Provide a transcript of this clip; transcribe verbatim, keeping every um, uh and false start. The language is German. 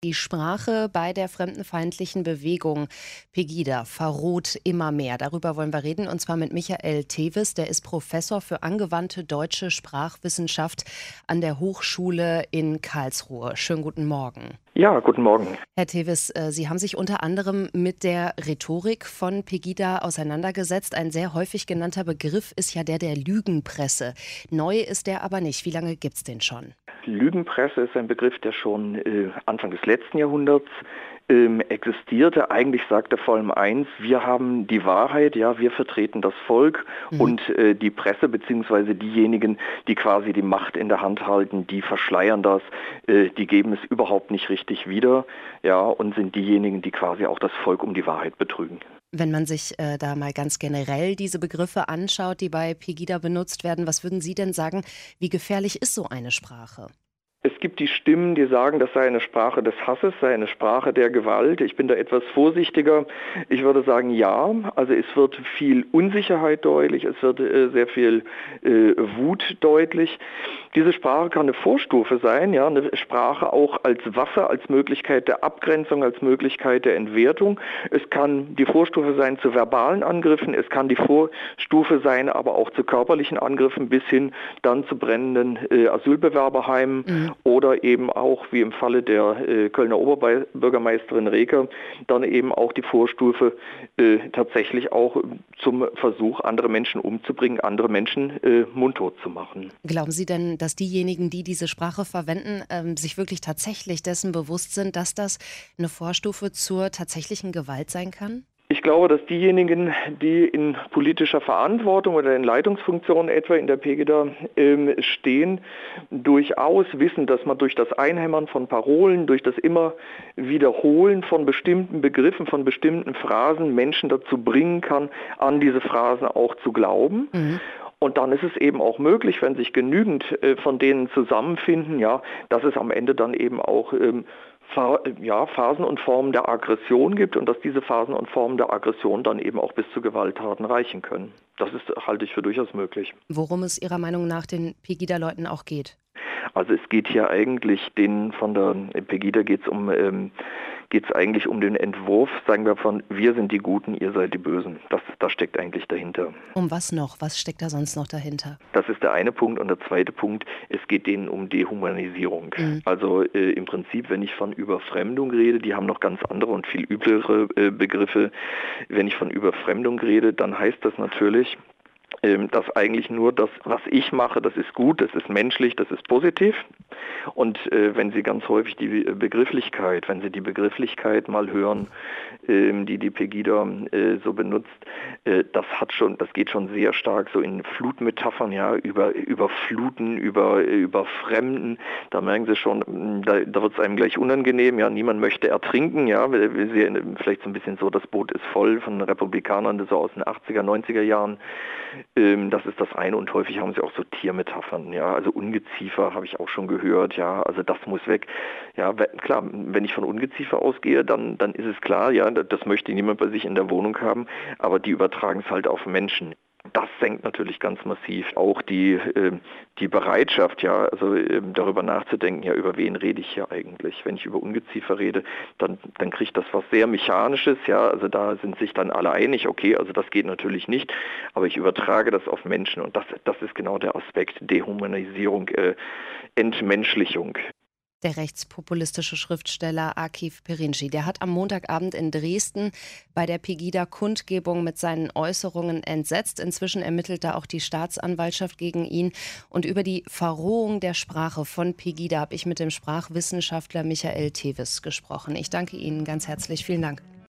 Die Sprache bei der fremdenfeindlichen Bewegung Pegida verroht immer mehr. Darüber wollen wir reden, und zwar mit Michael Tevis. Der ist Professor für angewandte deutsche Sprachwissenschaft an der Hochschule in Karlsruhe. Schönen guten Morgen. Ja, guten Morgen. Herr Tevis, äh, Sie haben sich unter anderem mit der Rhetorik von Pegida auseinandergesetzt. Ein sehr häufig genannter Begriff ist ja der der Lügenpresse. Neu ist der aber nicht. Wie lange gibt's den schon? Lügenpresse ist ein Begriff, der schon äh, Anfang des letzten Jahrhunderts ähm, existierte. Eigentlich sagt er vor allem eins: Wir haben die Wahrheit, ja, wir vertreten das Volk, Mhm. und äh, die Presse beziehungsweise diejenigen, die quasi die Macht in der Hand halten, die verschleiern das, äh, die geben es überhaupt nicht richtig wieder, ja, und sind diejenigen, die quasi auch das Volk um die Wahrheit betrügen. Wenn man sich äh, da mal ganz generell diese Begriffe anschaut, die bei Pegida benutzt werden, was würden Sie denn sagen, wie gefährlich ist so eine Sprache? Es gibt die Stimmen, die sagen, das sei eine Sprache des Hasses, sei eine Sprache der Gewalt. Ich bin da etwas vorsichtiger. Ich würde sagen, ja. Also es wird viel Unsicherheit deutlich, es wird äh, sehr viel äh, Wut deutlich. Diese Sprache kann eine Vorstufe sein, ja, eine Sprache auch als Waffe, als Möglichkeit der Abgrenzung, als Möglichkeit der Entwertung. Es kann die Vorstufe sein zu verbalen Angriffen, es kann die Vorstufe sein, aber auch zu körperlichen Angriffen bis hin dann zu brennenden äh, Asylbewerberheimen. Mhm. Oder eben auch, wie im Falle der äh, Kölner Oberbürgermeisterin Reker, dann eben auch die Vorstufe äh, tatsächlich auch zum Versuch, andere Menschen umzubringen, andere Menschen äh, mundtot zu machen. Glauben Sie denn, dass diejenigen, die diese Sprache verwenden, ähm, sich wirklich tatsächlich dessen bewusst sind, dass das eine Vorstufe zur tatsächlichen Gewalt sein kann? Ich glaube, dass diejenigen, die in politischer Verantwortung oder in Leitungsfunktionen etwa in der Pegida ähm, stehen, durchaus wissen, dass man durch das Einhämmern von Parolen, durch das immer Wiederholen von bestimmten Begriffen, von bestimmten Phrasen Menschen dazu bringen kann, an diese Phrasen auch zu glauben. Mhm. Und dann ist es eben auch möglich, wenn sich genügend äh, von denen zusammenfinden, ja, dass es am Ende dann eben auch ähm, Pha- ja, Phasen und Formen der Aggression gibt und dass diese Phasen und Formen der Aggression dann eben auch bis zu Gewalttaten reichen können. Das ist, halte ich für durchaus möglich. Worum es Ihrer Meinung nach den Pegida-Leuten auch geht? Also es geht hier eigentlich, den von der Pegida geht es um, ähm, geht es eigentlich um den Entwurf, sagen wir von, wir sind die Guten, ihr seid die Bösen. Das, das steckt eigentlich dahinter. Um was noch? Was steckt da sonst noch dahinter? Das ist der eine Punkt. Und der zweite Punkt, es geht denen um Dehumanisierung. Mhm. Also äh, im Prinzip, wenn ich von Überfremdung rede, die haben noch ganz andere und viel üblere äh, Begriffe. Wenn ich von Überfremdung rede, dann heißt das natürlich, ähm, dass eigentlich nur das, was ich mache, das ist gut, das ist menschlich, das ist positiv. Und äh, wenn Sie ganz häufig die Begrifflichkeit, wenn Sie die Begrifflichkeit mal hören, ähm, die die Pegida äh, so benutzt, äh, das hat schon, das geht schon sehr stark so in Flutmetaphern, ja, über über Fluten, über über Fremden. Da merken Sie schon, mh, da, da wird es einem gleich unangenehm. Ja, niemand möchte ertrinken. Ja, wir, wir sehen vielleicht so ein bisschen so, das Boot ist voll von Republikanern, das so aus den achtziger, neunziger Jahren. Ähm, das ist das eine, und häufig haben sie auch so Tiermetaphern, ja, also Ungeziefer habe ich auch schon gehört, ja, also das muss weg. Ja, we- klar, wenn ich von Ungeziefer ausgehe, dann, dann ist es klar, ja, das das möchte niemand bei sich in der Wohnung haben, aber die übertragen es halt auf Menschen. Das senkt natürlich ganz massiv auch die, äh, die Bereitschaft, ja, also äh, darüber nachzudenken, ja, über wen rede ich hier eigentlich? Wenn ich über Ungeziefer rede, dann, dann kriegt das was sehr Mechanisches, ja, also da sind sich dann alle einig, okay, also das geht natürlich nicht, aber ich übertrage das auf Menschen, und das, das ist genau der Aspekt Dehumanisierung, äh, Entmenschlichung. Der rechtspopulistische Schriftsteller Akif Pirinci, der hat am Montagabend in Dresden bei der Pegida-Kundgebung mit seinen Äußerungen entsetzt. Inzwischen ermittelt da auch die Staatsanwaltschaft gegen ihn. Und über die Verrohung der Sprache von Pegida habe ich mit dem Sprachwissenschaftler Michael Tevis gesprochen. Ich danke Ihnen ganz herzlich. Vielen Dank.